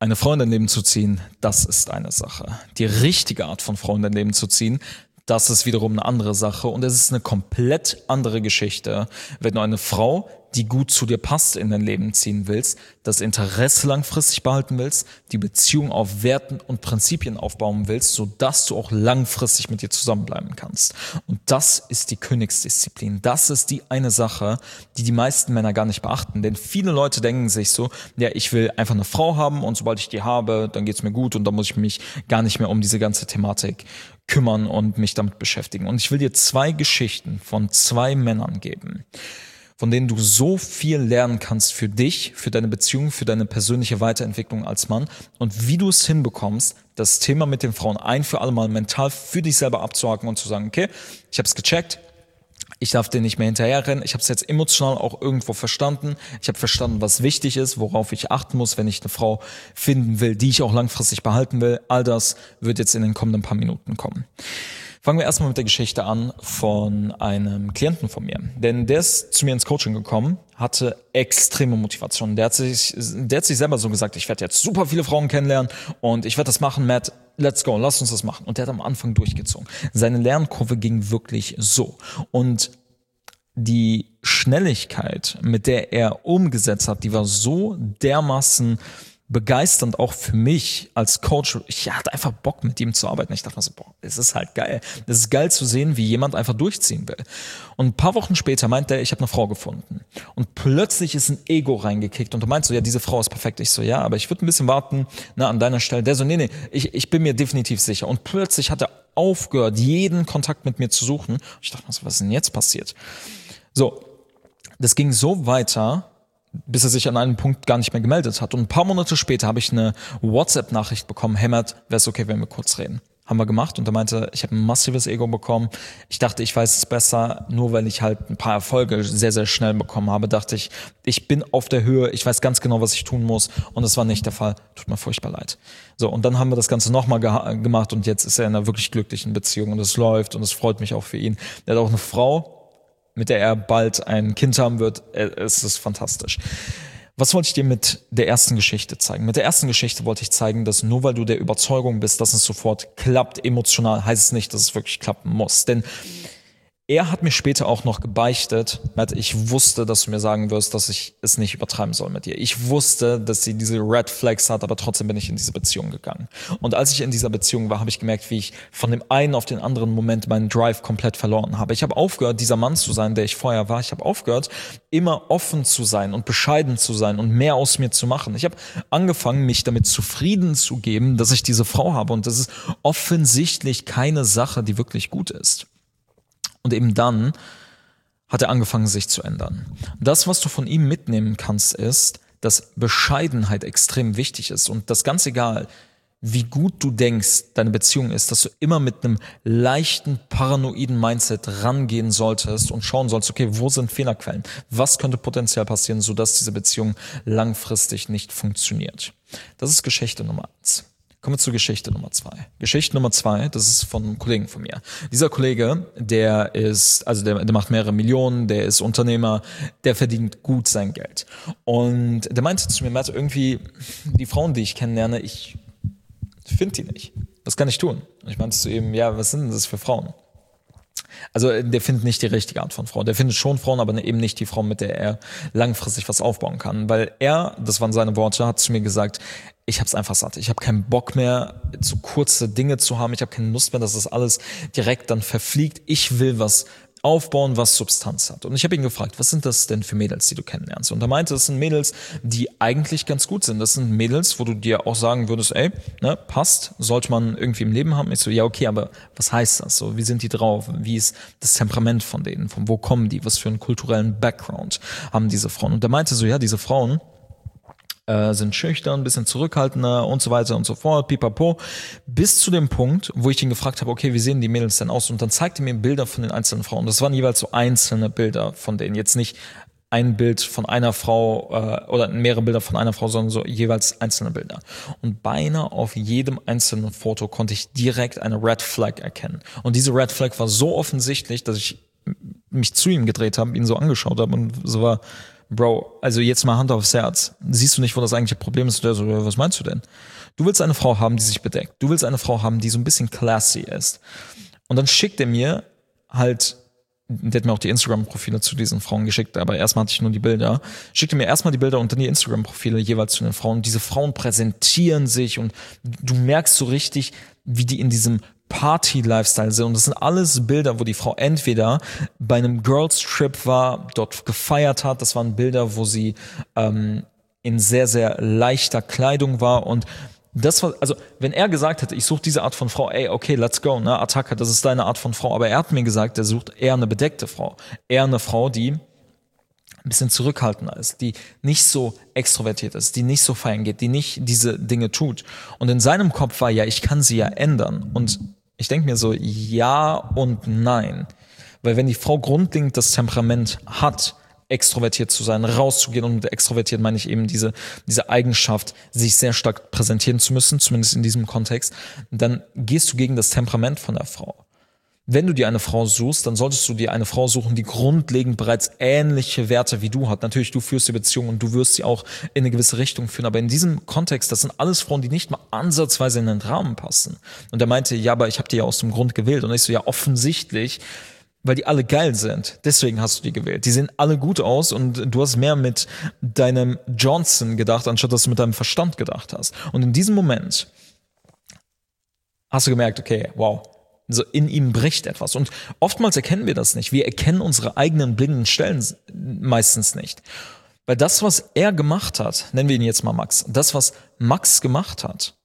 Eine Frau in dein Leben zu ziehen, das ist eine Sache. Die richtige Art von Frau in dein Leben zu ziehen, das ist wiederum eine andere Sache. Und es ist eine komplett andere Geschichte, wenn du eine Frau, die gut zu dir passt, in dein Leben ziehen willst, das Interesse langfristig behalten willst, die Beziehung auf Werten und Prinzipien aufbauen willst, sodass du auch langfristig mit ihr zusammenbleiben kannst. Und das ist die Königsdisziplin. Das ist die eine Sache, die die meisten Männer gar nicht beachten. Denn viele Leute denken sich so, ja, ich will einfach eine Frau haben und sobald ich die habe, dann geht's mir gut und dann muss ich mich gar nicht mehr um diese ganze Thematik kümmern und mich damit beschäftigen. Und ich will dir 2 Geschichten von 2 Männern geben, von denen du so viel lernen kannst für dich, für deine Beziehung, für deine persönliche Weiterentwicklung als Mann und wie du es hinbekommst, das Thema mit den Frauen ein für alle Mal mental für dich selber abzuhaken und zu sagen, okay, ich habe es gecheckt, ich darf dir nicht mehr hinterherrennen, ich habe es jetzt emotional auch irgendwo verstanden, ich habe verstanden, was wichtig ist, worauf ich achten muss, wenn ich eine Frau finden will, die ich auch langfristig behalten will. All das wird jetzt in den kommenden paar Minuten kommen. Fangen wir erstmal mit der Geschichte an von einem Klienten von mir. Denn der ist zu mir ins Coaching gekommen, hatte extreme Motivation. Der hat sich selber so gesagt, ich werde jetzt super viele Frauen kennenlernen und ich werde das machen, Matt, let's go, lass uns das machen. Und der hat am Anfang durchgezogen. Seine Lernkurve ging wirklich so. Und die Schnelligkeit, mit der er umgesetzt hat, die war so dermaßen begeisternd auch für mich als Coach. Ich hatte einfach Bock, mit ihm zu arbeiten. Ich dachte mir so, boah, es ist halt geil. Es ist geil zu sehen, wie jemand einfach durchziehen will. Und ein paar Wochen später meint er, ich habe eine Frau gefunden. Und plötzlich ist ein Ego reingekickt. Und du meinst so, ja, diese Frau ist perfekt. Ich so, ja, aber ich würde ein bisschen warten, an deiner Stelle. Der so, nee, ich bin mir definitiv sicher. Und plötzlich hat er aufgehört, jeden Kontakt mit mir zu suchen. Und ich dachte mir so, was ist denn jetzt passiert? So, das ging so weiter, bis er sich an einem Punkt gar nicht mehr gemeldet hat. Und ein paar Monate später habe ich eine WhatsApp-Nachricht bekommen, hey Matt, wäre es okay, wenn wir kurz reden? Haben wir gemacht und er meinte, ich habe ein massives Ego bekommen. Ich dachte, ich weiß es besser, nur weil ich halt ein paar Erfolge sehr, sehr schnell bekommen habe, dachte ich, ich bin auf der Höhe, ich weiß ganz genau, was ich tun muss und das war nicht der Fall. Tut mir furchtbar leid. So, und dann haben wir das Ganze nochmal gemacht und jetzt ist er in einer wirklich glücklichen Beziehung und es läuft und es freut mich auch für ihn. Er hat auch eine Frau, mit der er bald ein Kind haben wird. Es ist fantastisch. Was wollte ich dir mit der ersten Geschichte zeigen? Mit der ersten Geschichte wollte ich zeigen, dass nur weil du der Überzeugung bist, dass es sofort klappt, emotional, heißt es nicht, dass es wirklich klappen muss. Denn er hat mir später auch noch gebeichtet, Matt, ich wusste, dass du mir sagen wirst, dass ich es nicht übertreiben soll mit dir. Ich wusste, dass sie diese Red Flags hat, aber trotzdem bin ich in diese Beziehung gegangen. Und als ich in dieser Beziehung war, habe ich gemerkt, wie ich von dem einen auf den anderen Moment meinen Drive komplett verloren habe. Ich habe aufgehört, dieser Mann zu sein, der ich vorher war. Ich habe aufgehört, immer offen zu sein und bescheiden zu sein und mehr aus mir zu machen. Ich habe angefangen, mich damit zufrieden zu geben, dass ich diese Frau habe. Und das ist offensichtlich keine Sache, die wirklich gut ist. Und eben dann hat er angefangen, sich zu ändern. Das, was du von ihm mitnehmen kannst, ist, dass Bescheidenheit extrem wichtig ist. Und das ganz egal, wie gut du denkst, deine Beziehung ist, dass du immer mit einem leichten, paranoiden Mindset rangehen solltest und schauen sollst, okay, wo sind Fehlerquellen? Was könnte potenziell passieren, sodass diese Beziehung langfristig nicht funktioniert? Das ist Geschichte Nummer 1. Kommen wir zu Geschichte Nummer 2. Geschichte Nummer 2, das ist von einem Kollegen von mir. Dieser Kollege, der macht mehrere Millionen, der ist Unternehmer, der verdient gut sein Geld. Und der meinte zu mir, Matt, irgendwie die Frauen, die ich kennenlerne, ich finde die nicht. Was kann ich tun? Und ich meinte zu ihm, ja, was sind denn das für Frauen? Also der findet nicht die richtige Art von Frau. Der findet schon Frauen, aber eben nicht die Frau, mit der er langfristig was aufbauen kann. Weil er, das waren seine Worte, hat zu mir gesagt, ich hab's einfach satt. Ich habe keinen Bock mehr, so kurze Dinge zu haben. Ich habe keine Lust mehr, dass das alles direkt dann verfliegt. Ich will was aufbauen, was Substanz hat. Und ich habe ihn gefragt, was sind das denn für Mädels, die du kennenlernst? Und er meinte, das sind Mädels, die eigentlich ganz gut sind. Das sind Mädels, wo du dir auch sagen würdest, ey, ne, passt, sollte man irgendwie im Leben haben. Ich so, ja, okay, aber was heißt das? So, wie sind die drauf? Wie ist das Temperament von denen? Von wo kommen die? Was für einen kulturellen Background haben diese Frauen? Und er meinte so, ja, diese Frauen sind schüchtern, ein bisschen zurückhaltender und so weiter und so fort, pipapo, bis zu dem Punkt, wo ich ihn gefragt habe, okay, wie sehen die Mädels denn aus? Und dann zeigte er mir Bilder von den einzelnen Frauen. Das waren jeweils so einzelne Bilder von denen. Jetzt nicht ein Bild von einer Frau oder mehrere Bilder von einer Frau, sondern so jeweils einzelne Bilder. Und beinahe auf jedem einzelnen Foto konnte ich direkt eine Red Flag erkennen. Und diese Red Flag war so offensichtlich, dass ich mich zu ihm gedreht habe, ihn so angeschaut habe und so war, Bro, also jetzt mal Hand aufs Herz. Siehst du nicht, wo das eigentliche Problem ist? Und der so, ja, was meinst du denn? Du willst eine Frau haben, die sich bedeckt. Du willst eine Frau haben, die so ein bisschen classy ist. Und dann schickt er mir halt, der hat mir auch die Instagram-Profile zu diesen Frauen geschickt, aber erstmal hatte ich nur die Bilder. Schickte mir erstmal die Bilder und dann die Instagram-Profile jeweils zu den Frauen. Diese Frauen präsentieren sich und du merkst so richtig, wie die in diesem Party-Lifestyle sind. Und das sind alles Bilder, wo die Frau entweder bei einem Girls-Trip war, dort gefeiert hat. Das waren Bilder, wo sie in sehr, sehr leichter Kleidung war. Und das war, also wenn er gesagt hätte, ich suche diese Art von Frau, ey, okay, let's go, ne, Attacke, das ist deine Art von Frau. Aber er hat mir gesagt, er sucht eher eine bedeckte Frau. Eher eine Frau, die ein bisschen zurückhaltender ist, die nicht so extrovertiert ist, die nicht so feiern geht, die nicht diese Dinge tut. Und in seinem Kopf war, ja, ich kann sie ja ändern. Und ich denke mir so, ja und nein. Weil wenn die Frau grundlegend das Temperament hat, extrovertiert zu sein, rauszugehen, und mit extrovertiert meine ich eben diese Eigenschaft, sich sehr stark präsentieren zu müssen, zumindest in diesem Kontext, dann gehst du gegen das Temperament von der Frau. Wenn du dir eine Frau suchst, dann solltest du dir eine Frau suchen, die grundlegend bereits ähnliche Werte wie du hat. Natürlich, du führst die Beziehung und du wirst sie auch in eine gewisse Richtung führen, aber in diesem Kontext, das sind alles Frauen, die nicht mal ansatzweise in den Rahmen passen. Und er meinte, ja, aber ich habe die ja aus dem Grund gewählt. Und ich so, ja, offensichtlich, weil die alle geil sind. Deswegen hast du die gewählt. Die sehen alle gut aus und du hast mehr mit deinem Johnson gedacht, anstatt dass du mit deinem Verstand gedacht hast. Und in diesem Moment hast du gemerkt, okay, wow, so in ihm bricht etwas. Und oftmals erkennen wir das nicht. Wir erkennen unsere eigenen blinden Stellen meistens nicht. Weil das, was er gemacht hat, nennen wir ihn jetzt mal Max, das, was Max gemacht hat,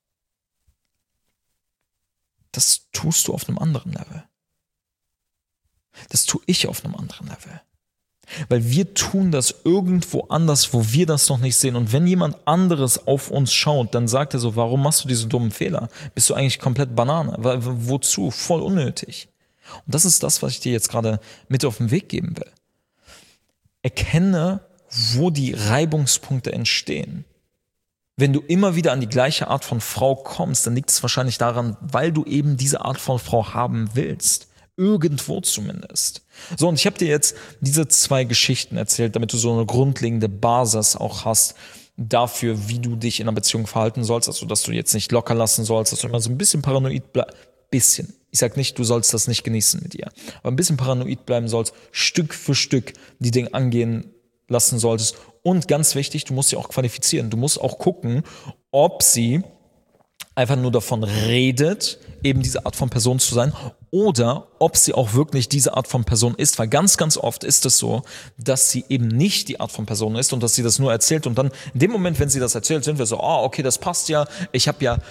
das tust du auf einem anderen Level. Das tue ich auf einem anderen Level. Weil wir tun das irgendwo anders, wo wir das noch nicht sehen. Und wenn jemand anderes auf uns schaut, dann sagt er so, warum machst du diese dummen Fehler? Bist du eigentlich komplett Banane? Wozu? Voll unnötig. Und das ist das, was ich dir jetzt gerade mit auf den Weg geben will. Erkenne, wo die Reibungspunkte entstehen. Wenn du immer wieder an die gleiche Art von Frau kommst, dann liegt es wahrscheinlich daran, weil du eben diese Art von Frau haben willst. Irgendwo zumindest. So, und ich habe dir jetzt diese 2 Geschichten erzählt, damit du so eine grundlegende Basis auch hast dafür, wie du dich in einer Beziehung verhalten sollst, also dass du jetzt nicht locker lassen sollst, dass du immer so ein bisschen paranoid bleibst. Bisschen. Ich sag nicht, du sollst das nicht genießen mit ihr, aber ein bisschen paranoid bleiben sollst, Stück für Stück die Dinge angehen lassen solltest. Und ganz wichtig, du musst sie auch qualifizieren. Du musst auch gucken, ob sie einfach nur davon redet, eben diese Art von Person zu sein, oder ob sie auch wirklich diese Art von Person ist, weil ganz, ganz oft ist es so, dass sie eben nicht die Art von Person ist und dass sie das nur erzählt und dann in dem Moment, wenn sie das erzählt, sind wir so, okay, das passt ja, ich habe ja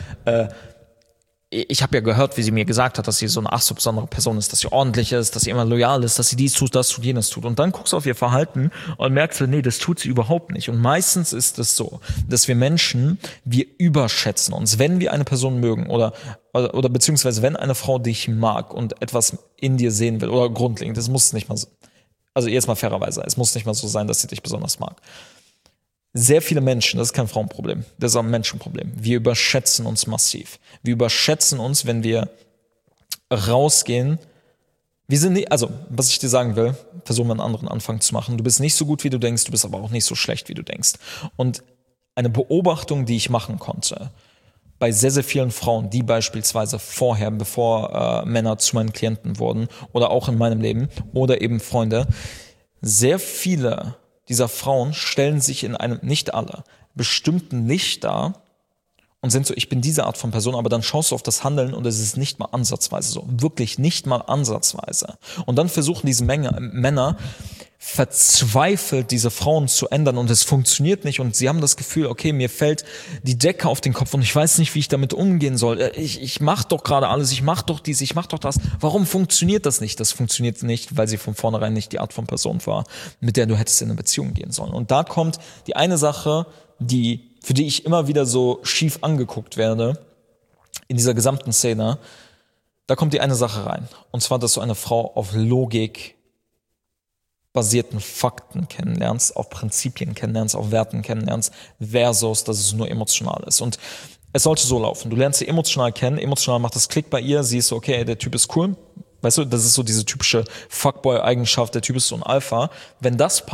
gehört, wie sie mir gesagt hat, dass sie so eine ach so besondere Person ist, dass sie ordentlich ist, dass sie immer loyal ist, dass sie dies tut, das tut, jenes tut. Und dann guckst du auf ihr Verhalten und merkst, nee, das tut sie überhaupt nicht. Und meistens ist es so, dass wir Menschen, wir überschätzen uns, wenn wir eine Person mögen oder beziehungsweise wenn eine Frau dich mag und etwas in dir sehen will oder grundlegend, das muss nicht mal so, also jetzt mal fairerweise, es muss nicht mal so sein, dass sie dich besonders mag. Sehr viele Menschen, das ist kein Frauenproblem, das ist auch ein Menschenproblem. Wir überschätzen uns massiv. Wir überschätzen uns, wenn wir rausgehen. Wir sind nicht, also, was ich dir sagen will, versuchen wir einen anderen Anfang zu machen. Du bist nicht so gut, wie du denkst, du bist aber auch nicht so schlecht, wie du denkst. Und eine Beobachtung, die ich machen konnte, bei sehr, sehr vielen Frauen, die beispielsweise vorher, bevor Männer zu meinen Klienten wurden, oder auch in meinem Leben, oder eben Freunde, sehr viele dieser Frauen stellen sich in einem, nicht alle, bestimmten Licht dar und sind so, ich bin diese Art von Person, aber dann schaust du auf das Handeln und es ist nicht mal ansatzweise so. Wirklich nicht mal ansatzweise. Und dann versuchen diese Männer verzweifelt diese Frauen zu ändern und es funktioniert nicht und sie haben das Gefühl, okay, mir fällt die Decke auf den Kopf und ich weiß nicht, wie ich damit umgehen soll. Ich mache doch gerade alles, ich mache doch dies, ich mache doch das. Warum funktioniert das nicht? Das funktioniert nicht, weil sie von vornherein nicht die Art von Person war, mit der du hättest in eine Beziehung gehen sollen. Und da kommt die eine Sache, für die ich immer wieder so schief angeguckt werde, in dieser gesamten Szene, da kommt die eine Sache rein. Und zwar, dass du eine Frau auf Logik basierten Fakten kennenlernst, auf Prinzipien kennenlernst, auf Werten kennenlernst, versus, dass es nur emotional ist. Und es sollte so laufen. Du lernst sie emotional kennen, emotional macht das Klick bei ihr, sie ist so, okay, der Typ ist cool. Weißt du, das ist so diese typische Fuckboy-Eigenschaft, der Typ ist so ein Alpha. Wenn das passt,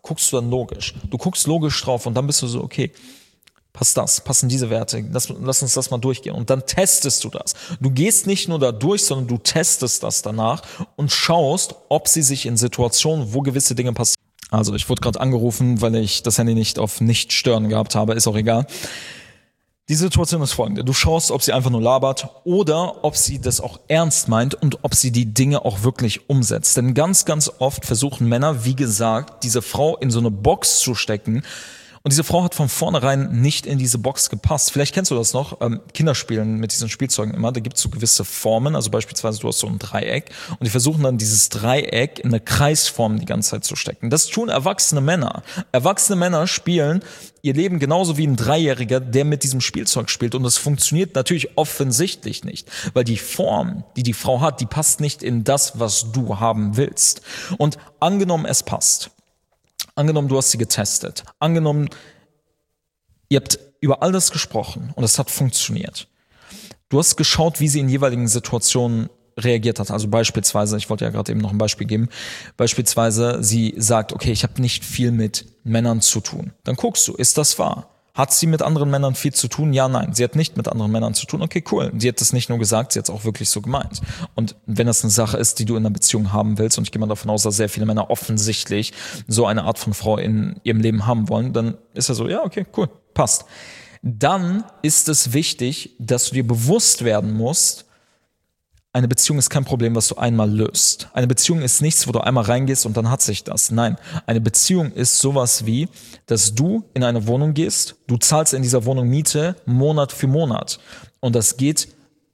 guckst du dann logisch. Du guckst logisch drauf und dann bist du so, okay, passen diese Werte, lass uns das mal durchgehen. Und dann testest du das. Du gehst nicht nur da durch, sondern du testest das danach und schaust, ob sie sich in Situationen, wo gewisse Dinge passieren. Also ich wurde gerade angerufen, weil ich das Handy nicht auf nicht stören gehabt habe, ist auch egal. Die Situation ist folgende. Du schaust, ob sie einfach nur labert oder ob sie das auch ernst meint und ob sie die Dinge auch wirklich umsetzt. Denn ganz, ganz oft versuchen Männer, wie gesagt, diese Frau in so eine Box zu stecken. Und diese Frau hat von vornherein nicht in diese Box gepasst. Vielleicht kennst du das noch. Kinder spielen mit diesen Spielzeugen immer. Da gibt es so gewisse Formen. Also beispielsweise du hast so ein Dreieck. Und die versuchen dann dieses Dreieck in eine Kreisform die ganze Zeit zu stecken. Das tun erwachsene Männer. Erwachsene Männer spielen ihr Leben genauso wie ein Dreijähriger, der mit diesem Spielzeug spielt. Und das funktioniert natürlich offensichtlich nicht. Weil die Form, die die Frau hat, die passt nicht in das, was du haben willst. Und angenommen, es passt. Angenommen, du hast sie getestet. Angenommen, ihr habt über all das gesprochen und es hat funktioniert. Du hast geschaut, wie sie in jeweiligen Situationen reagiert hat. Also beispielsweise, ich wollte ja gerade eben noch ein Beispiel geben, beispielsweise sie sagt, okay, ich habe nicht viel mit Männern zu tun. Dann guckst du, ist das wahr? Hat sie mit anderen Männern viel zu tun? Ja, nein. Sie hat nicht mit anderen Männern zu tun. Okay, cool. Sie hat das nicht nur gesagt, sie hat es auch wirklich so gemeint. Und wenn das eine Sache ist, die du in einer Beziehung haben willst, und ich gehe mal davon aus, dass sehr viele Männer offensichtlich so eine Art von Frau in ihrem Leben haben wollen, dann ist er so, ja, okay, cool, passt. Dann ist es wichtig, dass du dir bewusst werden musst, eine Beziehung ist kein Problem, was du einmal löst. Eine Beziehung ist nichts, wo du einmal reingehst und dann hat sich das. Nein, eine Beziehung ist sowas wie, dass du in eine Wohnung gehst, du zahlst in dieser Wohnung Miete Monat für Monat. Und das gilt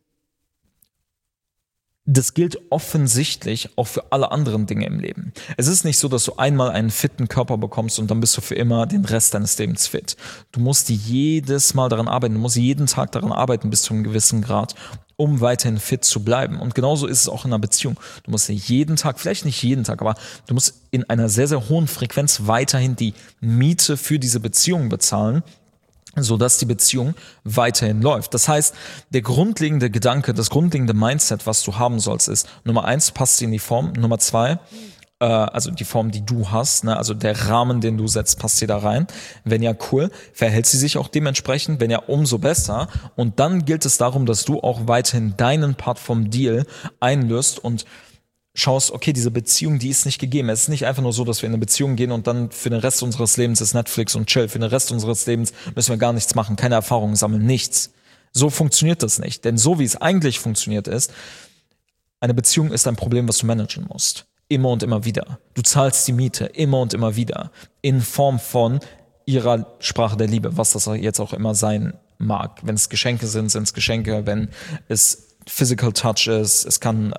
offensichtlich auch für alle anderen Dinge im Leben. Es ist nicht so, dass du einmal einen fitten Körper bekommst und dann bist du für immer den Rest deines Lebens fit. Du musst jedes Mal daran arbeiten, du musst jeden Tag daran arbeiten bis zu einem gewissen Grad, um weiterhin fit zu bleiben. Und genauso ist es auch in einer Beziehung. Du musst jeden Tag, vielleicht nicht jeden Tag, aber du musst in einer sehr, sehr hohen Frequenz weiterhin die Miete für diese Beziehung bezahlen, sodass die Beziehung weiterhin läuft. Das heißt, der grundlegende Gedanke, das grundlegende Mindset, was du haben sollst, ist, Nummer 1, passt sie in die Form, Nummer 2, also die Form, die du hast, ne, also der Rahmen, den du setzt, passt sie da rein. Wenn ja, cool, verhält sie sich auch dementsprechend, wenn ja, umso besser. Und dann gilt es darum, dass du auch weiterhin deinen Part vom Deal einlöst und schaust, okay, diese Beziehung, die ist nicht gegeben. Es ist nicht einfach nur so, dass wir in eine Beziehung gehen und dann für den Rest unseres Lebens ist Netflix und Chill. Für den Rest unseres Lebens müssen wir gar nichts machen, keine Erfahrungen sammeln, nichts. So funktioniert das nicht. Denn so wie es eigentlich funktioniert ist, eine Beziehung ist ein Problem, was du managen musst. Immer und immer wieder. Du zahlst die Miete immer und immer wieder. In Form von ihrer Sprache der Liebe, was das jetzt auch immer sein mag. Wenn es Geschenke sind, sind es Geschenke. Wenn es Physical Touch ist, es kann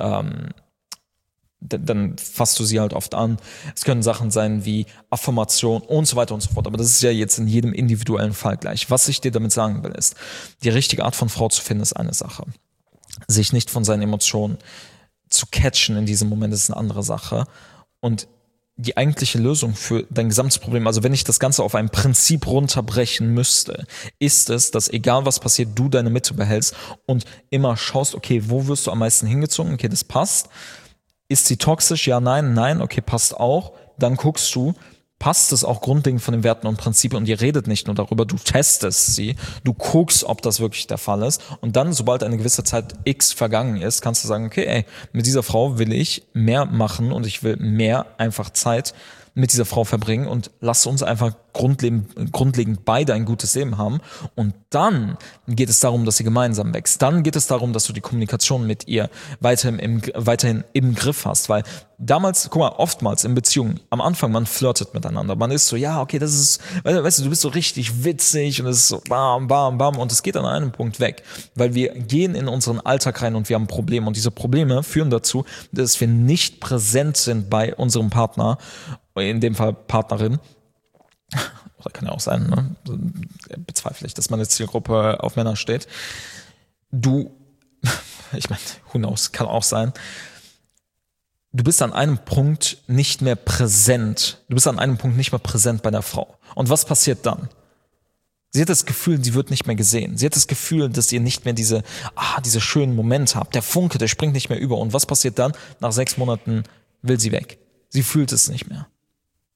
dann fasst du sie halt oft an. Es können Sachen sein wie Affirmation und so weiter und so fort. Aber das ist ja jetzt in jedem individuellen Fall gleich. Was ich dir damit sagen will, ist, die richtige Art von Frau zu finden, ist eine Sache. Sich nicht von seinen Emotionen zu catchen in diesem Moment, ist eine andere Sache. Und die eigentliche Lösung für dein gesamtes Problem, also wenn ich das Ganze auf ein Prinzip runterbrechen müsste, ist es, dass egal was passiert, du deine Mitte behältst und immer schaust, okay, wo wirst du am meisten hingezogen? Okay, das passt. Ist sie toxisch? Ja, nein, nein, okay, passt auch. Dann guckst du, passt es auch grundlegend von den Werten und Prinzipien und ihr redet nicht nur darüber, du testest sie, du guckst, ob das wirklich der Fall ist und dann, sobald eine gewisse Zeit X vergangen ist, kannst du sagen, okay, ey, mit dieser Frau will ich mehr machen und ich will mehr einfach Zeit mit dieser Frau verbringen und lass uns einfach grundlegend beide ein gutes Leben haben. Und dann geht es darum, dass sie gemeinsam wächst. Dann geht es darum, dass du die Kommunikation mit ihr weiterhin im Griff hast. Weil damals, guck mal, oftmals in Beziehungen, am Anfang, man flirtet miteinander. Man ist so, ja, okay, das ist, weißt du, du bist so richtig witzig und es ist so bam, bam, bam. Und es geht an einem Punkt weg. Weil wir gehen in unseren Alltag rein und wir haben Probleme. Und diese Probleme führen dazu, dass wir nicht präsent sind bei unserem Partner, in dem Fall Partnerin, oder kann ja auch sein, ne? Bezweifle ich, dass meine Zielgruppe auf Männer steht. Ich meine, who knows, kann auch sein. Du bist an einem Punkt nicht mehr präsent. Du bist an einem Punkt nicht mehr präsent bei der Frau. Und was passiert dann? Sie hat das Gefühl, sie wird nicht mehr gesehen. Sie hat das Gefühl, dass ihr nicht mehr diese schönen Momente habt. Der Funke, der springt nicht mehr über. Und was passiert dann? Nach 6 Monaten will sie weg. Sie fühlt es nicht mehr.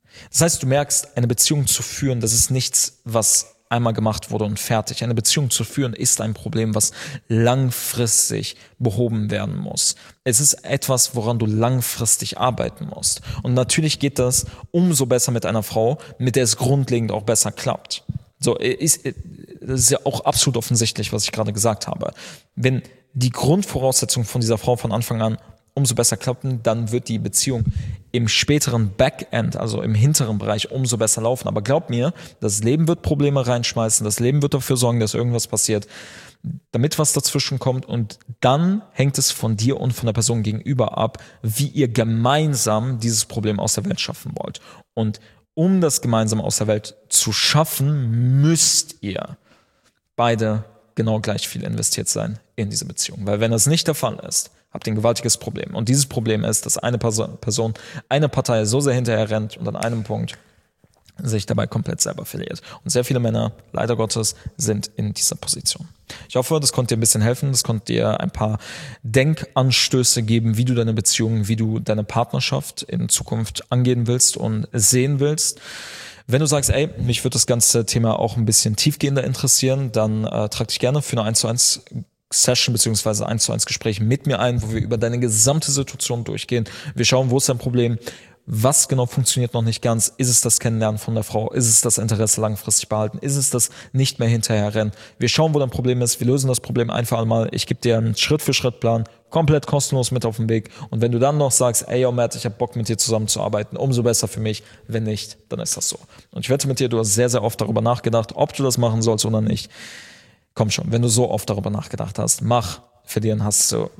Das heißt, du merkst, eine Beziehung zu führen, das ist nichts, was einmal gemacht wurde und fertig. Eine Beziehung zu führen ist ein Problem, was langfristig behoben werden muss. Es ist etwas, woran du langfristig arbeiten musst. Und natürlich geht das umso besser mit einer Frau, mit der es grundlegend auch besser klappt. Das ist ja auch absolut offensichtlich, was ich gerade gesagt habe. Wenn die Grundvoraussetzungen von dieser Frau von Anfang an umso besser klappen, dann wird die Beziehung im späteren Backend, also im hinteren Bereich, umso besser laufen. Aber glaub mir, das Leben wird Probleme reinschmeißen, das Leben wird dafür sorgen, dass irgendwas passiert, damit was dazwischen kommt, und dann hängt es von dir und von der Person gegenüber ab, wie ihr gemeinsam dieses Problem aus der Welt schaffen wollt. Und um das gemeinsam aus der Welt zu schaffen, müsst ihr beide genau gleich viel investiert sein in diese Beziehung. Weil wenn das nicht der Fall ist, habt ihr ein gewaltiges Problem. Und dieses Problem ist, dass eine Person, eine Partei so sehr hinterher rennt und an einem Punkt sich dabei komplett selber verliert. Und sehr viele Männer, leider Gottes, sind in dieser Position. Ich hoffe, das konnte dir ein bisschen helfen. Das konnte dir ein paar Denkanstöße geben, wie du deine Beziehung, wie du deine Partnerschaft in Zukunft angehen willst und sehen willst. Wenn du sagst, ey, mich würde das ganze Thema auch ein bisschen tiefgehender interessieren, dann trag dich gerne für eine 1:1 Session bzw. 1:1 Gespräch mit mir ein, wo wir über deine gesamte Situation durchgehen. Wir schauen, wo ist dein Problem, was genau funktioniert noch nicht ganz. Ist es das Kennenlernen von der Frau? Ist es das Interesse langfristig behalten? Ist es das nicht mehr hinterherrennen? Wir schauen, wo dein Problem ist. Wir lösen das Problem ein für einmal. Ich gebe dir einen Schritt-für-Schritt-Plan, komplett kostenlos mit auf den Weg. Und wenn du dann noch sagst, ey, yo, Matt, ich habe Bock, mit dir zusammenzuarbeiten, umso besser für mich. Wenn nicht, dann ist das so. Und ich wette mit dir, du hast sehr, sehr oft darüber nachgedacht, ob du das machen sollst oder nicht. Komm schon, wenn du so oft darüber nachgedacht hast, mach. Verlieren hast du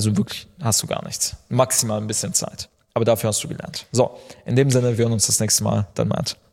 gar nichts. Maximal ein bisschen Zeit. Aber dafür hast du gelernt. So, in dem Sinne, wir hören uns das nächste Mal. Dann Matt.